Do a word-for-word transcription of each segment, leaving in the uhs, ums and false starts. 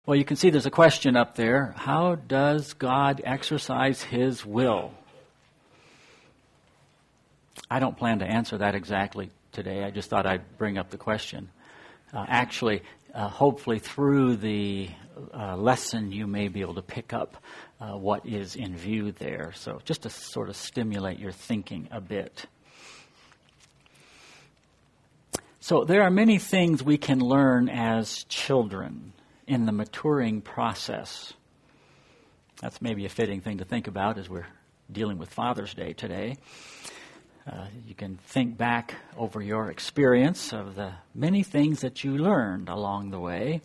Well, you can see there's a question up there. How does God exercise His will? I don't plan to answer that exactly today. I just thought I'd bring up the question. Uh, actually, uh, hopefully through the uh, lesson you may be able to pick up uh, what is in view there. So just to sort of stimulate your thinking a bit. So there are many things we can learn as children in the maturing process. That's maybe a fitting thing to think about as we're dealing with Father's Day today. Uh, you can think back over your experience of the many things that you learned along the way.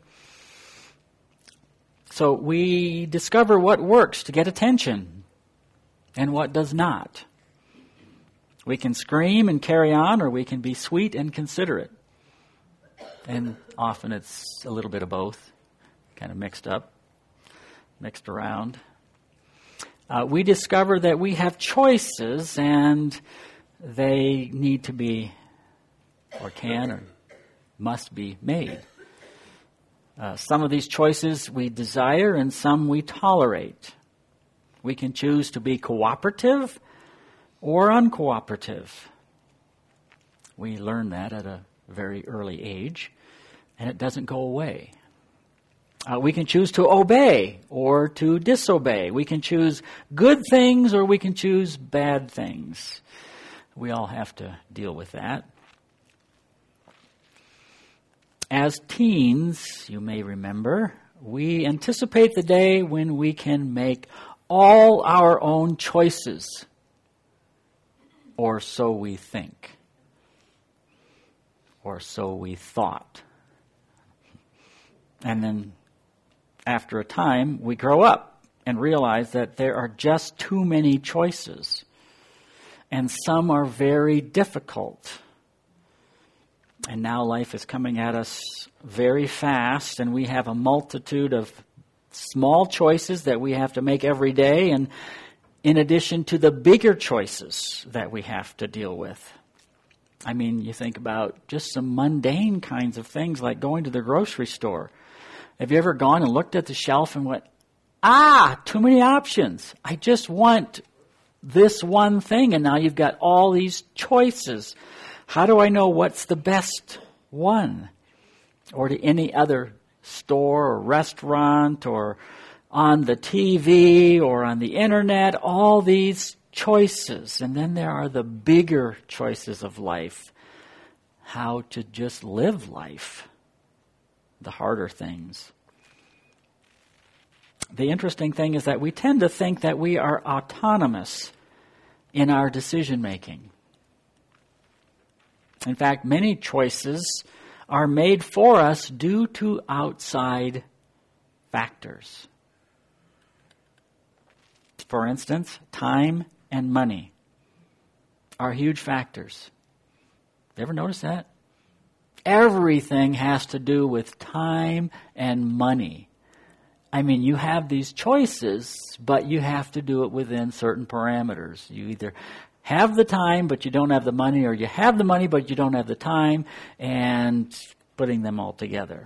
So we discover what works to get attention and what does not. We can scream and carry on, or we can be sweet and considerate. And often it's a little bit of both, kind of mixed up, mixed around. Uh, we discover that we have choices, and they need to be, or can, or must be made. Uh, some of these choices we desire, and some we tolerate. We can choose to be cooperative or uncooperative. We learn that at a very early age, and it doesn't go away. Uh, we can choose to obey or to disobey. We can choose good things or we can choose bad things. We all have to deal with that. As teens, you may remember, we anticipate the day when we can make all our own choices, or so we think, or so we thought. And then after a time, we grow up and realize that there are just too many choices. And some are very difficult. And now life is coming at us very fast, and we have a multitude of small choices that we have to make every day, and in addition to the bigger choices that we have to deal with. I mean, you think about just some mundane kinds of things like going to the grocery store. Have you ever gone and looked at the shelf and went, ah, too many options. I just want this one thing, and now you've got all these choices. How do I know what's the best one? Or to any other store or restaurant or on the T V or on the internet, all these choices. And then there are the bigger choices of life. How to just live life. The harder things. The interesting thing is that we tend to think that we are autonomous in our decision making. In fact, many choices are made for us due to outside factors. For instance, time and money are huge factors. You ever notice that? Everything has to do with time and money. I mean, you have these choices, but you have to do it within certain parameters. You either have the time, but you don't have the money, or you have the money, but you don't have the time, and putting them all together.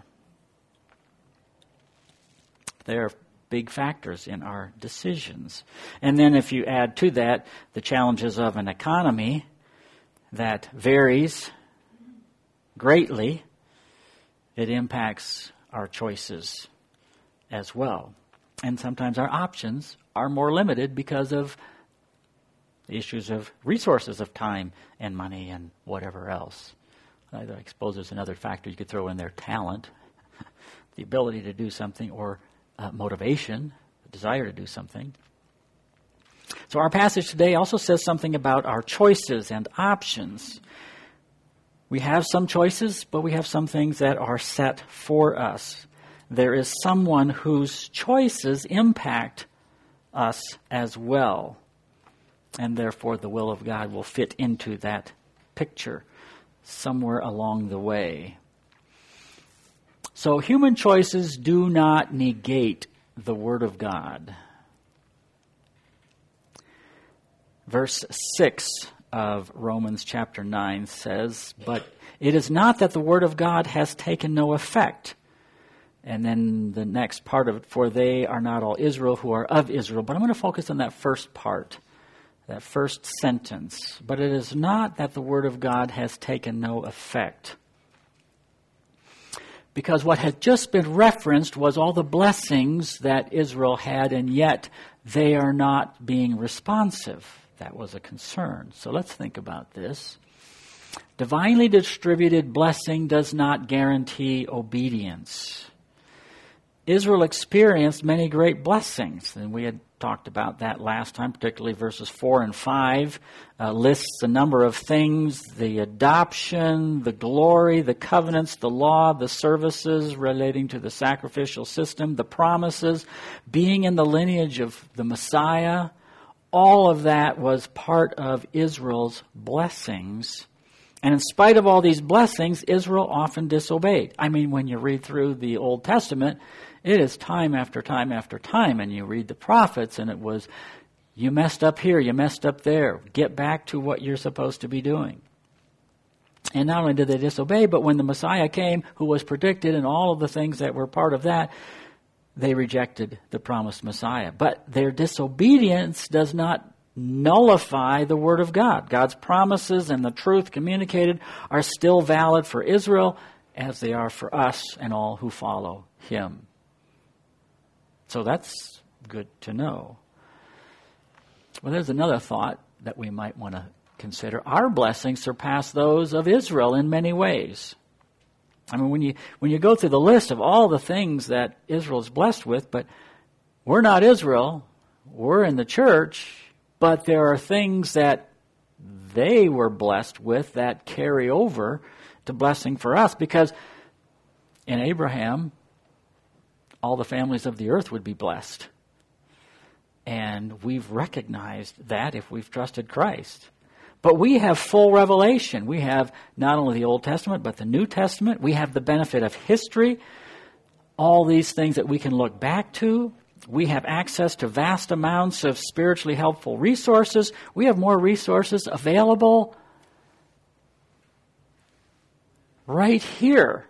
They're big factors in our decisions. And then if you add to that the challenges of an economy that varies greatly, it impacts our choices as well. And sometimes our options are more limited because of the issues of resources of time and money and whatever else. I suppose there's another factor you could throw in there, talent, the ability to do something, or uh, motivation, the desire to do something. So our passage today also says something about our choices and options. We have some choices, but we have some things that are set for us. There is someone whose choices impact us as well. And therefore the will of God will fit into that picture somewhere along the way. So human choices do not negate the Word of God. Verse six of Romans chapter nine says, "But it is not that the Word of God has taken no effect, And then the next part of it, for they are not all Israel who are of Israel. But I'm going to focus on that first part, that first sentence. But it is not that the word of God has taken no effect. Because what had just been referenced was all the blessings that Israel had, and yet they are not being responsive. That was a concern. So let's think about this. Divinely distributed blessing does not guarantee obedience. Israel experienced many great blessings, and we had talked about that last time, particularly verses four and five, uh, lists a number of things, the adoption, the glory, the covenants, the law, the services relating to the sacrificial system, the promises, being in the lineage of the Messiah. All of that was part of Israel's blessings. And in spite of all these blessings, Israel often disobeyed. I mean, when you read through the Old Testament, it is time after time after time, and you read the prophets, and it was, you messed up here, you messed up there. Get back to what you're supposed to be doing. And not only did they disobey, but when the Messiah came, who was predicted, and all of the things that were part of that, they rejected the promised Messiah. But their disobedience does not nullify the Word of God. God's promises and the truth communicated are still valid for Israel as they are for us and all who follow Him. So that's good to know. Well, there's another thought that we might want to consider. Our blessings surpass those of Israel in many ways. I mean, when you when you go through the list of all the things that Israel is blessed with, but we're not Israel, we're in the church, but there are things that they were blessed with that carry over to blessing for us, because in Abraham, all the families of the earth would be blessed. And we've recognized that if we've trusted Christ. But we have full revelation. We have not only the Old Testament, but the New Testament. We have the benefit of history. All these things that we can look back to. We have access to vast amounts of spiritually helpful resources. We have more resources available right here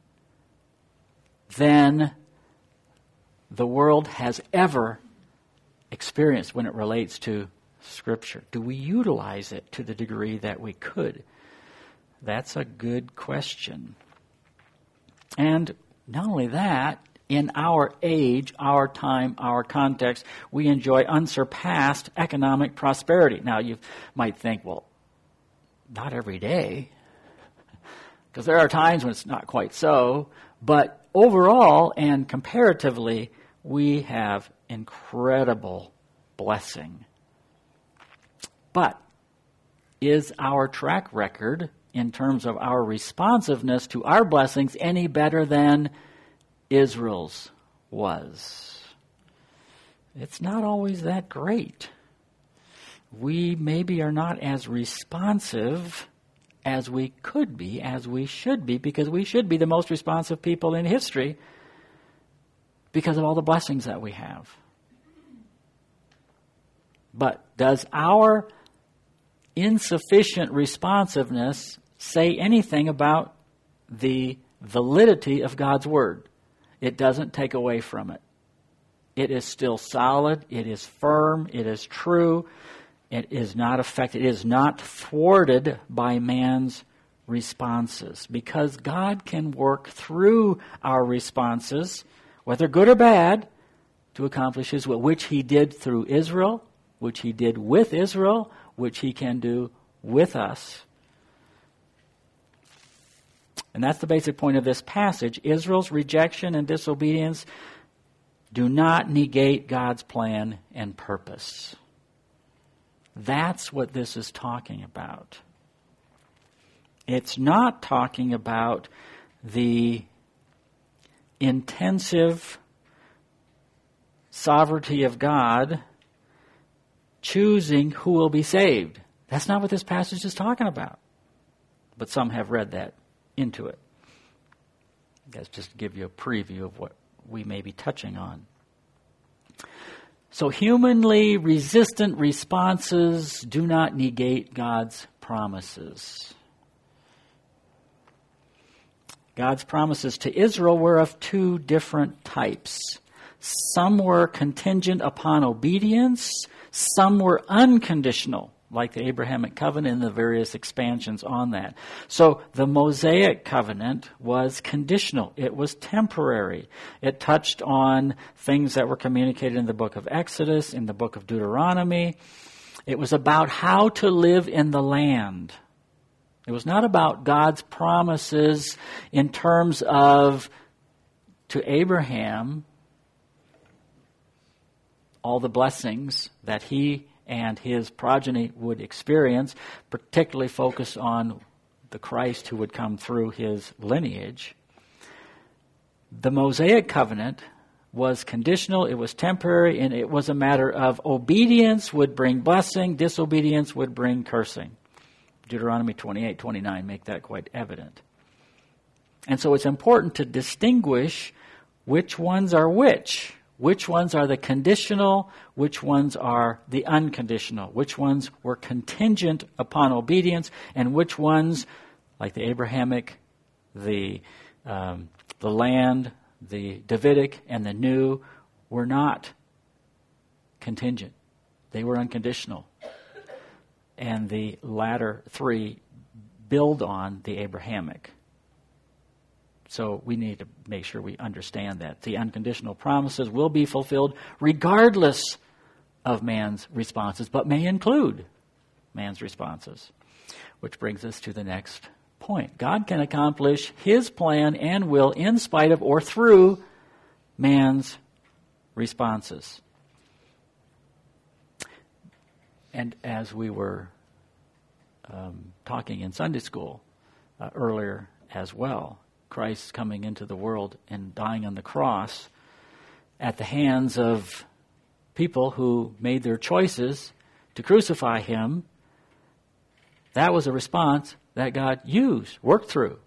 than the world has ever experienced when it relates to Scripture. Do we utilize it to the degree that we could? That's a good question. And not only that, in our age, our time, our context, we enjoy unsurpassed economic prosperity. Now, you might think, well, not every day, because there are times when it's not quite so, but overall and comparatively, we have incredible blessing. But is our track record in terms of our responsiveness to our blessings any better than Israel's was? It's not always that great. We maybe are not as responsive as we could be, as we should be, because we should be the most responsive people in history because of all the blessings that we have. But does our insufficient responsiveness say anything about the validity of God's Word? It doesn't take away from it. It is still solid. It is firm. It is true. It is not affected. It is not thwarted by man's responses, because God can work through our responses, whether good or bad, to accomplish His will, which He did through Israel, which He did with Israel, which He can do with us. And that's the basic point of this passage. Israel's rejection and disobedience do not negate God's plan and purpose. That's what this is talking about. It's not talking about the intensive sovereignty of God choosing who will be saved. That's not what this passage is talking about. But some have read that into it. That's just to give you a preview of what we may be touching on. So humanly resistant responses do not negate God's promises. God's promises to Israel were of two different types. Some were contingent upon obedience. Some were unconditional, like the Abrahamic covenant and the various expansions on that. So the Mosaic covenant was conditional. It was temporary. It touched on things that were communicated in the book of Exodus, in the book of Deuteronomy. It was about how to live in the land. It was not about God's promises in terms of, to Abraham, all the blessings that he and his progeny would experience, particularly focused on the Christ who would come through his lineage. The Mosaic covenant was conditional, it was temporary, and it was a matter of obedience would bring blessing, disobedience would bring cursing. Deuteronomy twenty-eight, twenty-nine make that quite evident. And so it's important to distinguish which ones are which. Which ones are the conditional, which ones are the unconditional, which ones were contingent upon obedience, and which ones, like the Abrahamic, the um, the land, the Davidic, and the new, were not contingent. They were unconditional. And the latter three build on the Abrahamic. So we need to make sure we understand that. The unconditional promises will be fulfilled regardless of man's responses, but may include man's responses. Which brings us to the next point. God can accomplish his plan and will in spite of or through man's responses. And as we were um, talking in Sunday school uh, earlier as well, Christ coming into the world and dying on the cross at the hands of people who made their choices to crucify him, that was a response that God used, worked through.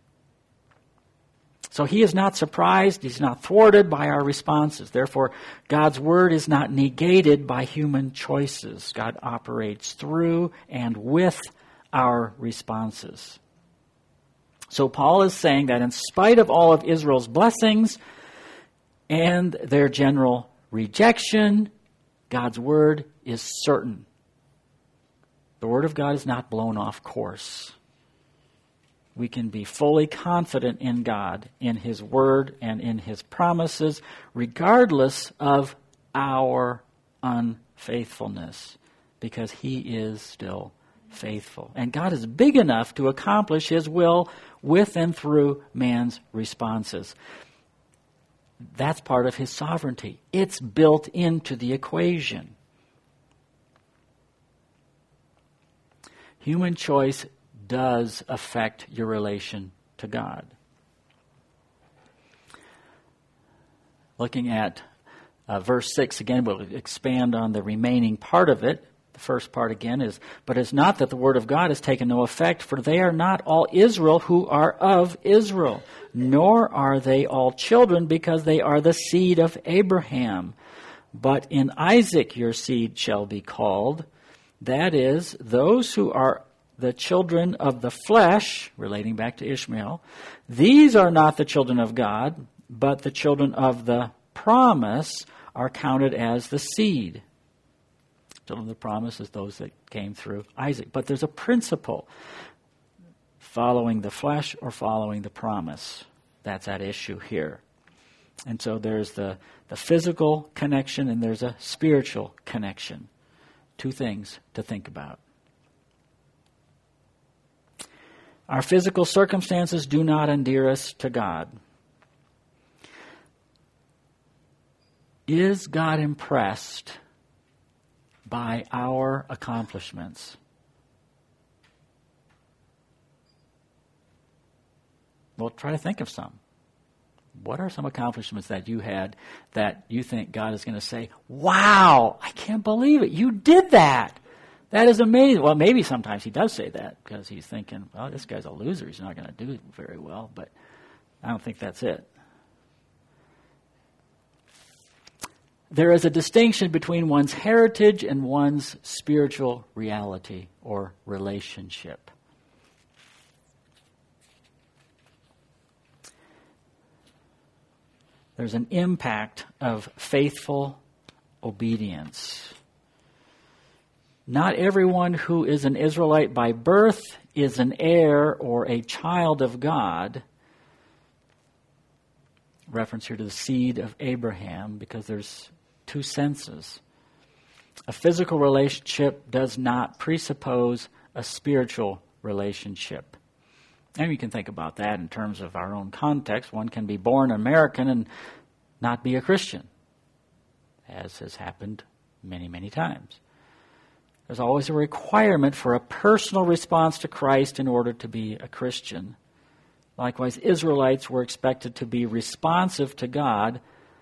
So he is not surprised, he's not thwarted by our responses. Therefore, God's word is not negated by human choices. God operates through and with our responses. So Paul is saying that in spite of all of Israel's blessings and their general rejection, God's word is certain. The word of God is not blown off course. We can be fully confident in God, in his word, and in his promises, regardless of our unfaithfulness, because he is still faithful. And God is big enough to accomplish his will with and through man's responses. That's part of his sovereignty. It's built into the equation. Human choice does affect your relation to God. Looking at uh, verse six again, we'll expand on the remaining part of it. The first part again is, but it's not that the word of God has taken no effect, for they are not all Israel who are of Israel, nor are they all children, because they are the seed of Abraham. But in Isaac your seed shall be called. That is, those who are the children of the flesh, relating back to Ishmael, these are not the children of God, but the children of the promise are counted as the seed. Children of the promise is those that came through Isaac. But there's a principle. Following the flesh or following the promise. That's at issue here. And so there's the, the physical connection and there's a spiritual connection. Two things to think about. Our physical circumstances do not endear us to God. Is God impressed by our accomplishments? Well, try to think of some. What are some accomplishments that you had that you think God is going to say, wow, I can't believe it, you did that. That is amazing. Well, maybe sometimes he does say that because he's thinking, well, this guy's a loser. He's not going to do very well. But I don't think that's it. There is a distinction between one's heritage and one's spiritual reality or relationship. There's an impact of faithful obedience. Not everyone who is an Israelite by birth is an heir or a child of God. Reference here to the seed of Abraham, because there's two senses. A physical relationship does not presuppose a spiritual relationship. And you can think about that in terms of our own context. One can be born American and not be a Christian, as has happened many, many times. There's always a requirement for a personal response to Christ in order to be a Christian. Likewise, Israelites were expected to be responsive to God,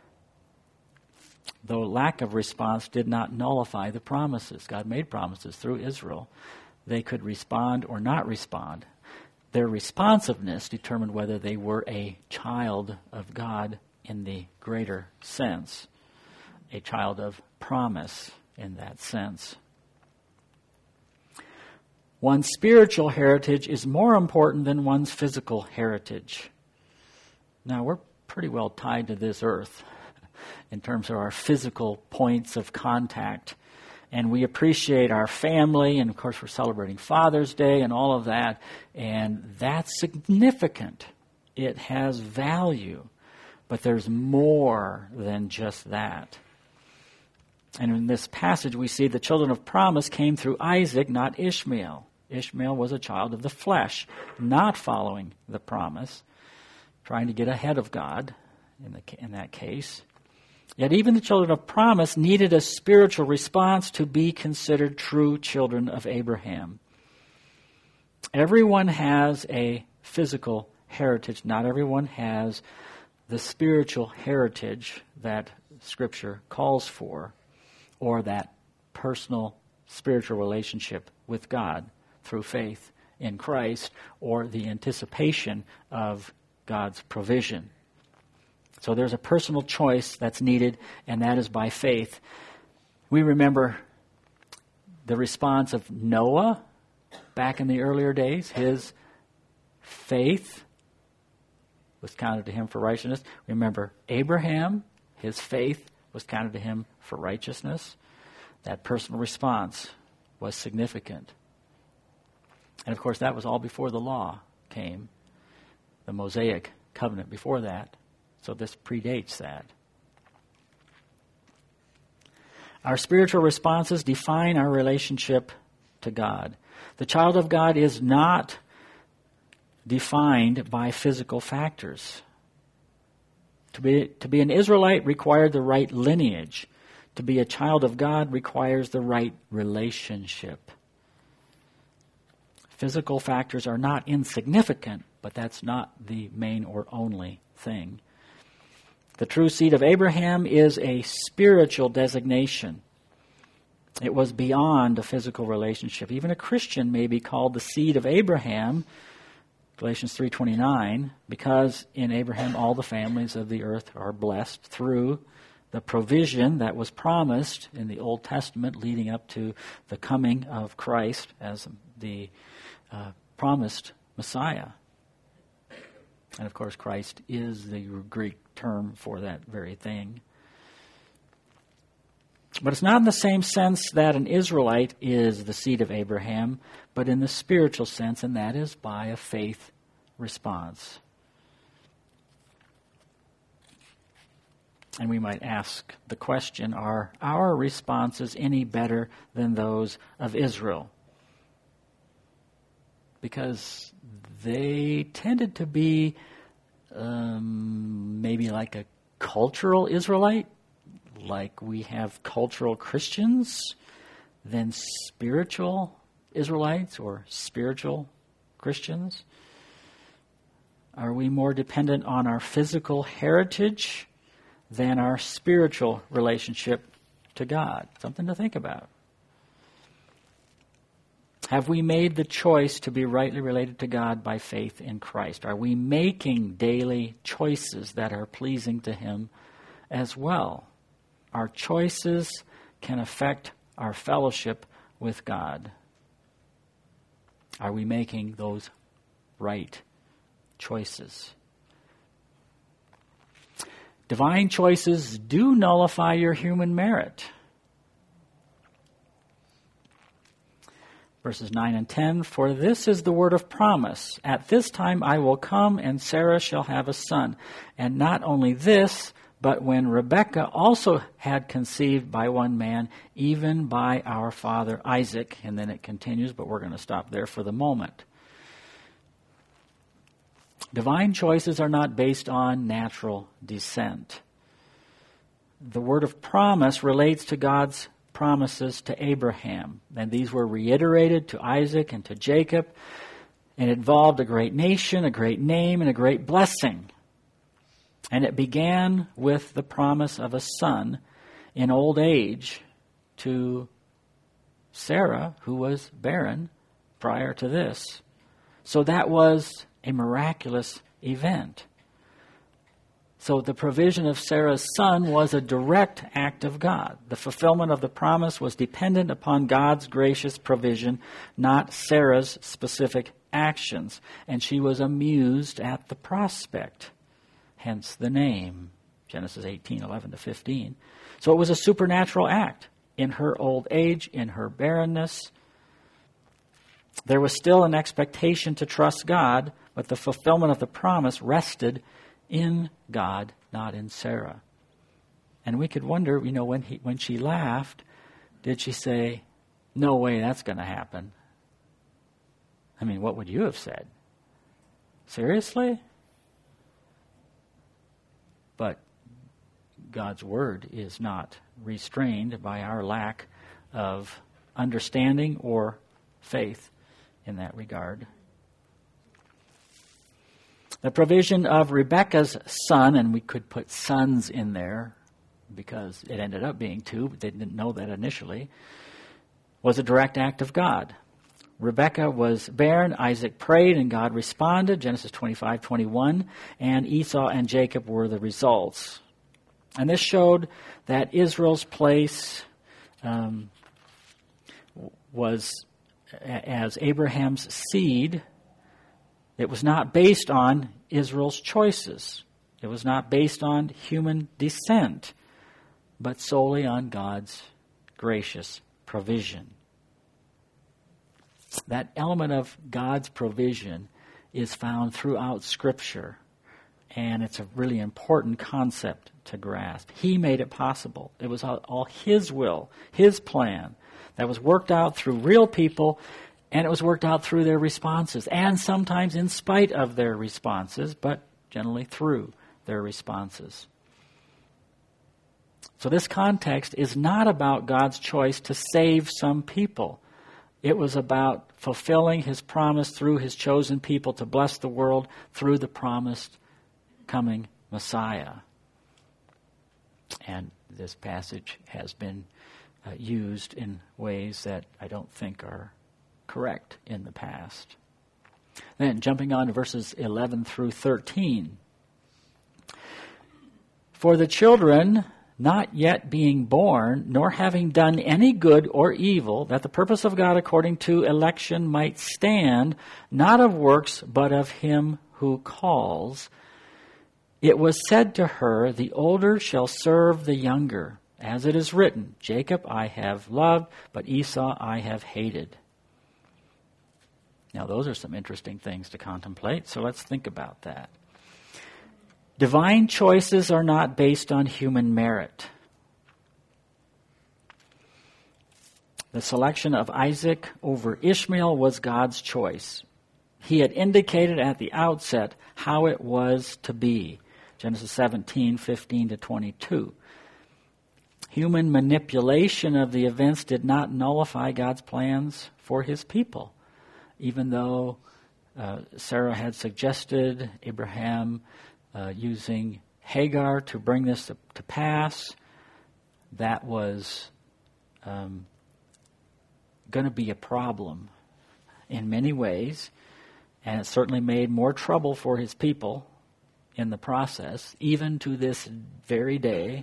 though lack of response did not nullify the promises. God made promises through Israel. They could respond or not respond. Their responsiveness determined whether they were a child of God in the greater sense, a child of promise in that sense. One's spiritual heritage is more important than one's physical heritage. Now, we're pretty well tied to this earth in terms of our physical points of contact. And we appreciate our family, and of course we're celebrating Father's Day and all of that. And that's significant. It has value. But there's more than just that. And in this passage we see the children of promise came through Isaac, not Ishmael. Ishmael was a child of the flesh, not following the promise, trying to get ahead of God in, the, in that case. Yet even the children of promise needed a spiritual response to be considered true children of Abraham. Everyone has a physical heritage. Not everyone has the spiritual heritage that Scripture calls for, or that personal spiritual relationship with God through faith in Christ, or the anticipation of God's provision. So there's a personal choice that's needed, and that is by faith. We remember the response of Noah back in the earlier days. His faith was counted to him for righteousness. Remember Abraham, his faith was counted to him for righteousness. That personal response was significant. And of course, that was all before the law came, the Mosaic covenant before that. So this predates that. Our spiritual responses define our relationship to God. The child of God is not defined by physical factors. To be, to be an Israelite required the right lineage. To be a child of God requires the right relationship. Physical factors are not insignificant, but that's not the main or only thing. The true seed of Abraham is a spiritual designation. It was beyond a physical relationship. Even a Christian may be called the seed of Abraham, Galatians three twenty-nine, because in Abraham all the families of the earth are blessed through the provision that was promised in the Old Testament leading up to the coming of Christ as the uh, promised Messiah. And of course, Christ is the Greek term for that very thing. But it's not in the same sense that an Israelite is the seed of Abraham, but in the spiritual sense, and that is by a faith response. And we might ask the question, are our responses any better than those of Israel? Because they tended to be um, maybe like a cultural Israelite, like we have cultural Christians, than spiritual Israelites or spiritual Christians. Are we more dependent on our physical heritage than our spiritual relationship to God? Something to think about. Have we made the choice to be rightly related to God by faith in Christ? Are we making daily choices that are pleasing to Him as well? Our choices can affect our fellowship with God. Are we making those right choices? Divine choices do nullify your human merit. Verses nine and ten, for this is the word of promise. At this time I will come, and Sarah shall have a son. And not only this, but when Rebekah also had conceived by one man, even by our father Isaac. And then it continues, but we're going to stop there for the moment. Divine choices are not based on natural descent. The word of promise relates to God's promises to Abraham, and these were reiterated to Isaac and to Jacob, and involved a great nation, a great name, and a great blessing. And it began with the promise of a son in old age to Sarah, who was barren prior to this. So that was a miraculous event. So the provision of Sarah's son was a direct act of God. The fulfillment of the promise was dependent upon God's gracious provision, not Sarah's specific actions. And she was amused at the prospect, hence the name, Genesis eighteen, eleven to fifteen. So it was a supernatural act in her old age, in her barrenness. There was still an expectation to trust God, but the fulfillment of the promise rested in God, not in Sarah. And we could wonder, you know, when he, when she laughed, did she say, no way that's going to happen? I mean, what would you have said? Seriously? But God's word is not restrained by our lack of understanding or faith in that regard. The provision of Rebekah's son, and we could put sons in there because it ended up being two, but they didn't know that initially, was a direct act of God. Rebekah was barren, Isaac prayed, and God responded, Genesis twenty-five, twenty-one, and Esau and Jacob were the results. And this showed that Israel's place um, was as Abraham's seed. It was not based on Israel's choices. It was not based on human descent, but solely on God's gracious provision. That element of God's provision is found throughout Scripture, and it's a really important concept to grasp. He made it possible. It was all, all His will, His plan, that was worked out through real people. And it was worked out through their responses, and sometimes in spite of their responses, but generally through their responses. So this context is not about God's choice to save some people. It was about fulfilling His promise through His chosen people to bless the world through the promised coming Messiah. And this passage has been uh, used in ways that I don't think are correct in the past. Then jumping on to verses eleven through thirteen. For the children not yet being born, nor having done any good or evil, that the purpose of God according to election might stand, not of works, but of Him who calls, it was said to her, the older shall serve the younger. As it is written, Jacob I have loved, but Esau I have hated. Now, those are some interesting things to contemplate, so let's think about that. Divine choices are not based on human merit. The selection of Isaac over Ishmael was God's choice. He had indicated at the outset how it was to be. Genesis seventeen, fifteen to twenty-two. Human manipulation of the events did not nullify God's plans for His people. Even though uh, Sarah had suggested Abraham uh, using Hagar to bring this to, to pass, that was um, going to be a problem in many ways, and it certainly made more trouble for His people in the process, even to this very day,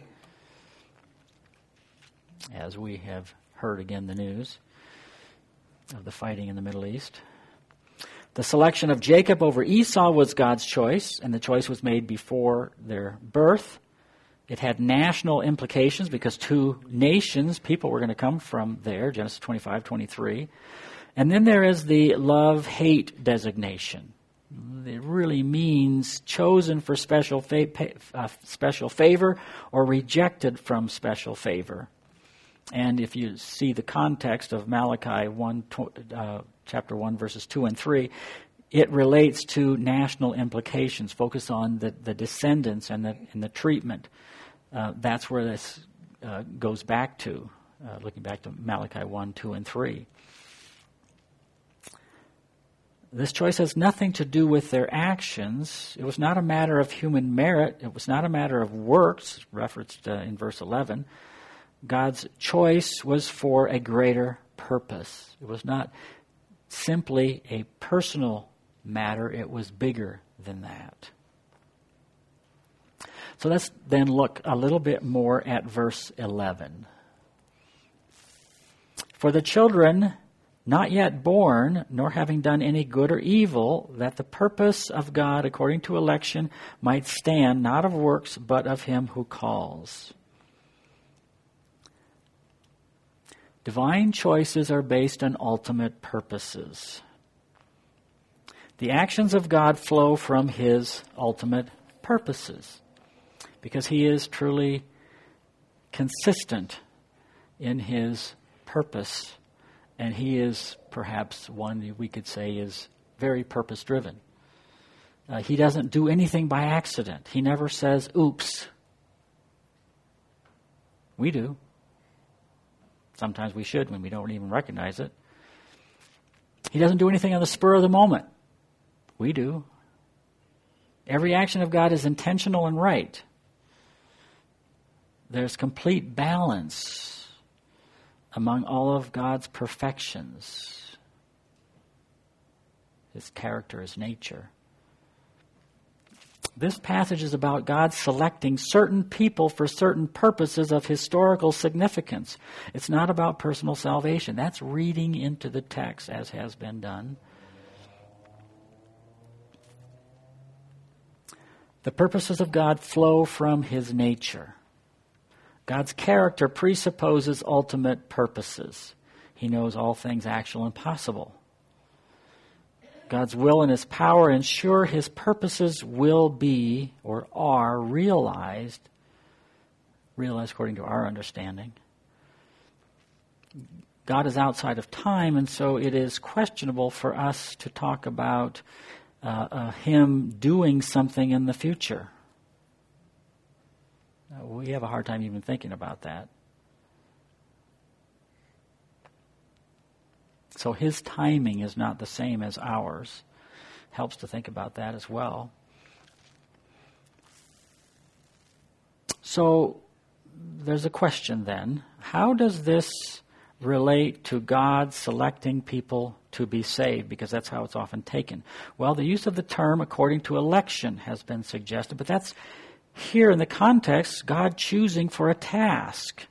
as we have heard again the news of the fighting in the Middle East. The selection of Jacob over Esau was God's choice, and the choice was made before their birth. It had national implications because two nations, people were going to come from there, Genesis twenty-five, twenty-three. And then there is the love-hate designation. It really means chosen for special fa- uh, special favor or rejected from special favor. And if you see the context of Malachi one, uh, chapter one, verses two and three, it relates to national implications, focus on the, the descendants and the, and the treatment. Uh, that's where this uh, goes back to, uh, looking back to Malachi one, two, and three. This choice has nothing to do with their actions. It was not a matter of human merit. It was not a matter of works, referenced uh, in verse eleven. God's choice was for a greater purpose. It was not simply a personal matter. It was bigger than that. So let's then look a little bit more at verse eleven. For the children not yet born, nor having done any good or evil, that the purpose of God according to election might stand, not of works, but of him who calls. Divine choices are based on ultimate purposes. The actions of God flow from his ultimate purposes, because he is truly consistent in his purpose. And he is perhaps one we could say is very purpose-driven. Uh, he doesn't do anything by accident. He never says, oops. We do. Sometimes we should when we don't even recognize it. He doesn't do anything on the spur of the moment. We do. Every action of God is intentional and right. There's complete balance among all of God's perfections, his character, his nature. This passage is about God selecting certain people for certain purposes of historical significance. It's not about personal salvation. That's reading into the text, as has been done. The purposes of God flow from his nature. God's character presupposes ultimate purposes. He knows all things actual and possible. God's will and his power ensure his purposes will be or are realized, realized according to our understanding. God is outside of time, and so it is questionable for us to talk about uh, uh, him doing something in the future. We have a hard time even thinking about that. So his timing is not the same as ours. Helps to think about that as well. So there's a question then. How does this relate to God selecting people to be saved? Because that's how it's often taken. Well, the use of the term according to election has been suggested, but that's here in the context, God choosing for a task.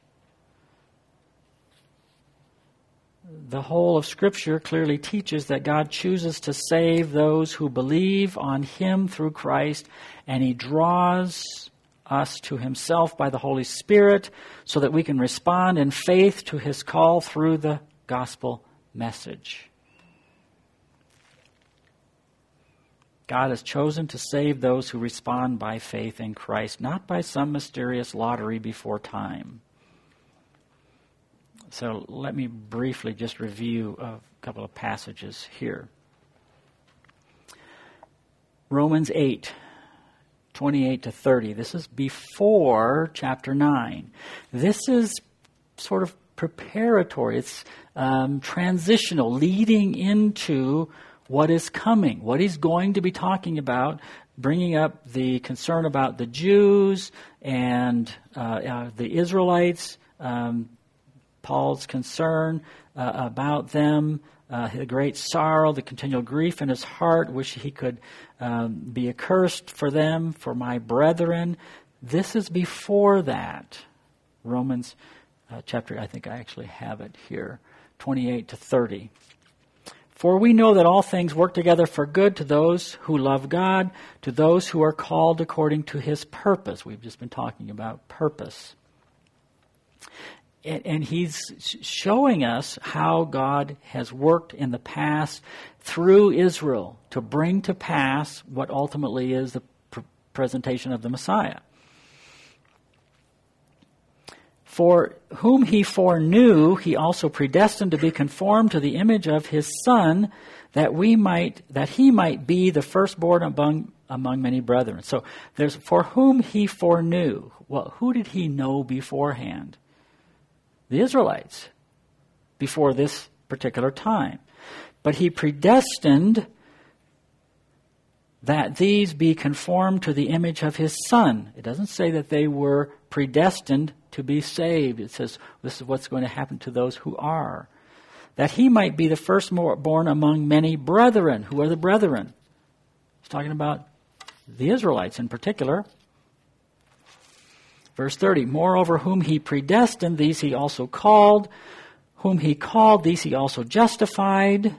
The whole of Scripture clearly teaches that God chooses to save those who believe on him through Christ, and he draws us to himself by the Holy Spirit so that we can respond in faith to his call through the gospel message. God has chosen to save those who respond by faith in Christ, not by some mysterious lottery before time. So let me briefly just review a couple of passages here. Romans eight, twenty-eight to thirty. This is before chapter nine. This is sort of preparatory. It's um, transitional, leading into what is coming, what he's going to be talking about, bringing up the concern about the Jews and uh, uh, the Israelites, um, Paul's concern uh, about them, uh, the great sorrow, the continual grief in his heart, wish he could um, be accursed for them, for my brethren. This is before that. Romans uh, chapter, I think I actually have it here, twenty-eight to thirty. For we know that all things work together for good to those who love God, to those who are called according to his purpose. We've just been talking about purpose. And, and he's showing us how God has worked in the past through Israel to bring to pass what ultimately is the pr- presentation of the Messiah. For whom he foreknew, he also predestined to be conformed to the image of his Son, that we might, that he might be the firstborn among among many brethren. So there's for whom he foreknew. Well, who did he know beforehand? The Israelites, before this particular time. But he predestined that these be conformed to the image of his Son. It doesn't say that they were predestined to be saved. It says this is what's going to happen to those who are. That he might be the firstborn among many brethren. Who are the brethren? He's talking about the Israelites in particular. Verse thirty, moreover, whom he predestined, these he also called. Whom he called, these he also justified.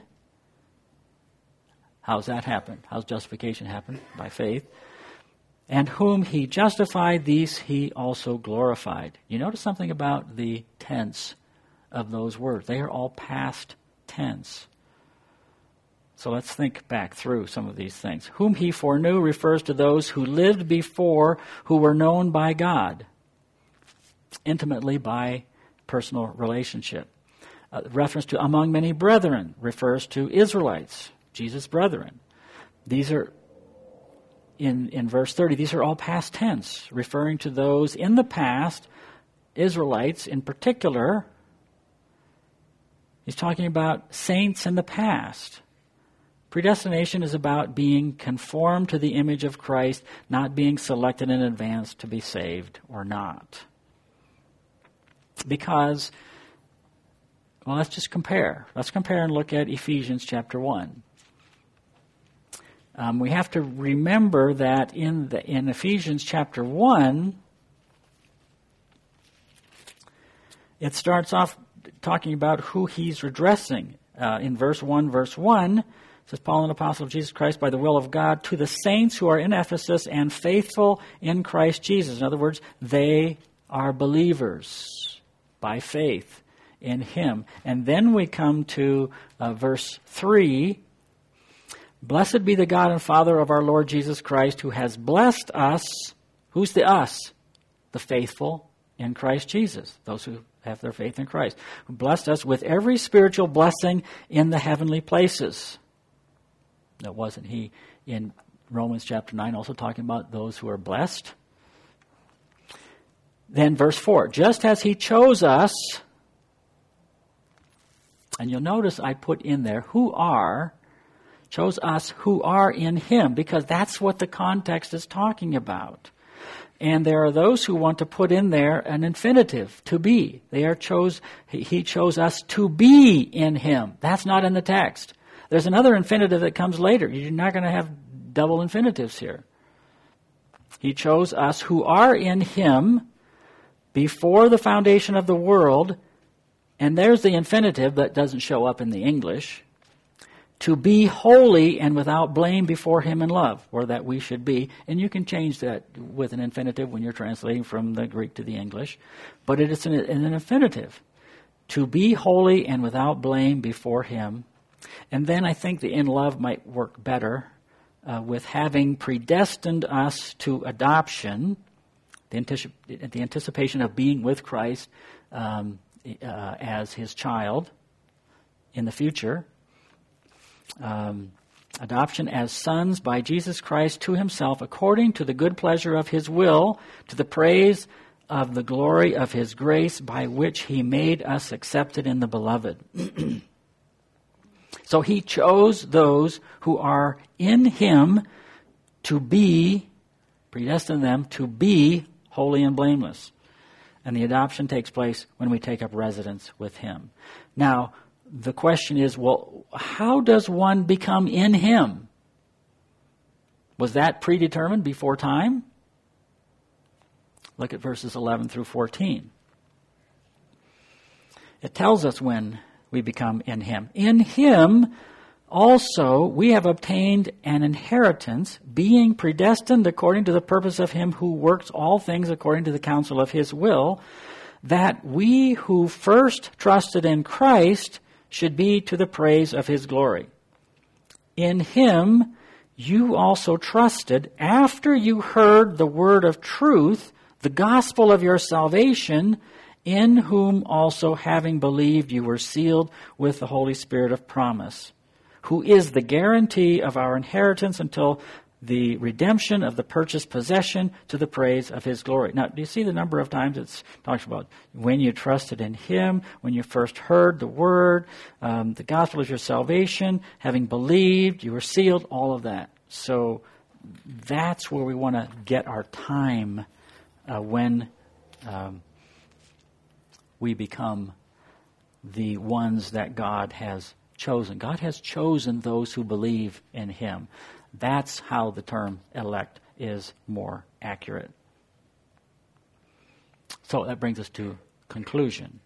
How's that happen? How's justification happen? By faith. And whom he justified, these he also glorified. You notice something about the tense of those words. They are all past tense. So let's think back through some of these things. Whom he foreknew refers to those who lived before, who were known by God, intimately by personal relationship. Uh, reference to among many brethren refers to Israelites, Jesus' brethren. These are, in, in verse thirty, these are all past tense, referring to those in the past, Israelites in particular. He's talking about saints in the past. Predestination is about being conformed to the image of Christ, not being selected in advance to be saved or not. Because, well, let's just compare. Let's compare and look at Ephesians chapter one. Um, we have to remember that in the in Ephesians chapter one, it starts off talking about who he's redressing. Uh, in verse one, verse one, it says, Paul, an apostle of Jesus Christ, by the will of God, to the saints who are in Ephesus and faithful in Christ Jesus. In other words, they are believers by faith in him. And then we come to uh, verse three. Blessed be the God and Father of our Lord Jesus Christ, who has blessed us. Who's the us? The faithful in Christ Jesus. Those who have their faith in Christ. Who blessed us with every spiritual blessing in the heavenly places. Now, wasn't he in Romans chapter nine also talking about those who are blessed? Then verse four, just as he chose us, and you'll notice I put in there, who are, chose us who are in him, because that's what the context is talking about. And there are those who want to put in there an infinitive, to be. They are chose, he chose us to be in him. That's not in the text. There's another infinitive that comes later. You're not going to have double infinitives here. He chose us who are in him before the foundation of the world, and there's the infinitive that doesn't show up in the English, to be holy and without blame before him in love, or that we should be. And you can change that with an infinitive when you're translating from the Greek to the English, but it is an, an infinitive. To be holy and without blame before him. And then I think the in love might work better uh, with having predestined us to adoption, the, anticip- the anticipation of being with Christ um, uh, as his child in the future. Um, adoption as sons by Jesus Christ to himself according to the good pleasure of his will, to the praise of the glory of his grace by which he made us accepted in the beloved. So he chose those who are in him to be, predestined them to be holy and blameless. And the adoption takes place when we take up residence with him. Now, the question is, well, how does one become in him? Was that predetermined before time? Look at verses eleven through fourteen. It tells us when we become in him. In him Also, we have obtained an inheritance, being predestined according to the purpose of him who works all things according to the counsel of his will, that we who first trusted in Christ should be to the praise of his glory. In him you also trusted after you heard the word of truth, the gospel of your salvation, in whom also having believed you were sealed with the Holy Spirit of promise, who is the guarantee of our inheritance until the redemption of the purchased possession to the praise of his glory. Now, do you see the number of times it's talks about when you trusted in him, when you first heard the word, um, the gospel of your salvation, having believed, you were sealed, all of that. So that's where we want to get our time uh, when um, we become the ones that God has chosen. God has chosen those who believe in him. That's how the term elect is more accurate. So that brings us to conclusion.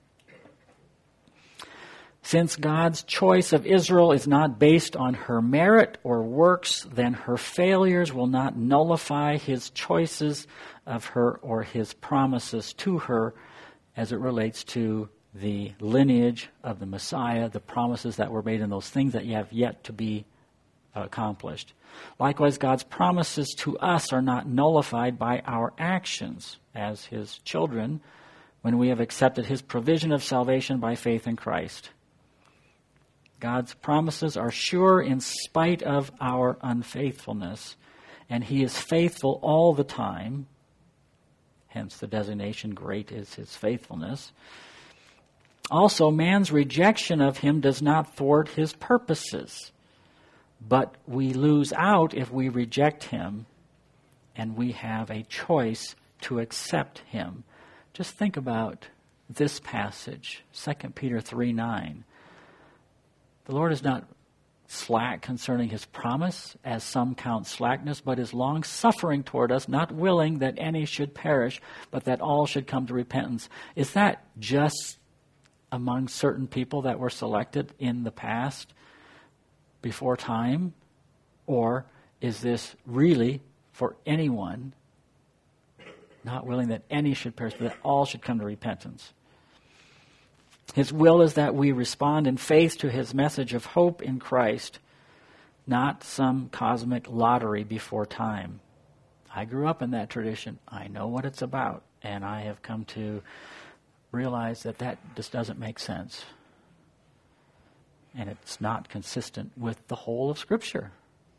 Since God's choice of Israel is not based on her merit or works, then her failures will not nullify his choices of her or his promises to her as it relates to the lineage of the Messiah, the promises that were made, and those things that have yet to be accomplished. Likewise, God's promises to us are not nullified by our actions as his children when we have accepted his provision of salvation by faith in Christ. God's promises are sure in spite of our unfaithfulness, and he is faithful all the time. Hence the designation, great is his faithfulness. Also, man's rejection of him does not thwart his purposes, but we lose out if we reject him, and we have a choice to accept him. Just think about this passage, Second Peter three nine. The Lord is not slack concerning his promise, as some count slackness, but is long-suffering toward us, not willing that any should perish, but that all should come to repentance. Is that just among certain people that were selected in the past, before time? Or is this really for anyone, not willing that any should perish, but that all should come to repentance? His will is that we respond in faith to his message of hope in Christ, not some cosmic lottery before time. I grew up in that tradition. I know what it's about, and I have come to realize that that just doesn't make sense. And it's not consistent with the whole of Scripture.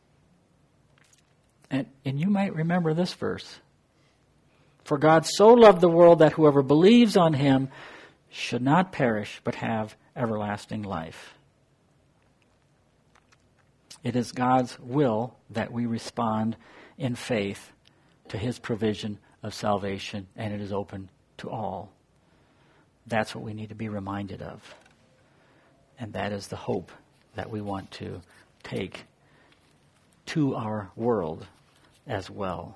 And, and you might remember this verse. For God so loved the world that whoever believes on him should not perish, but have everlasting life. It is God's will that we respond in faith to his provision of salvation, and it is open to all. That's what we need to be reminded of. And that is the hope that we want to take to our world as well.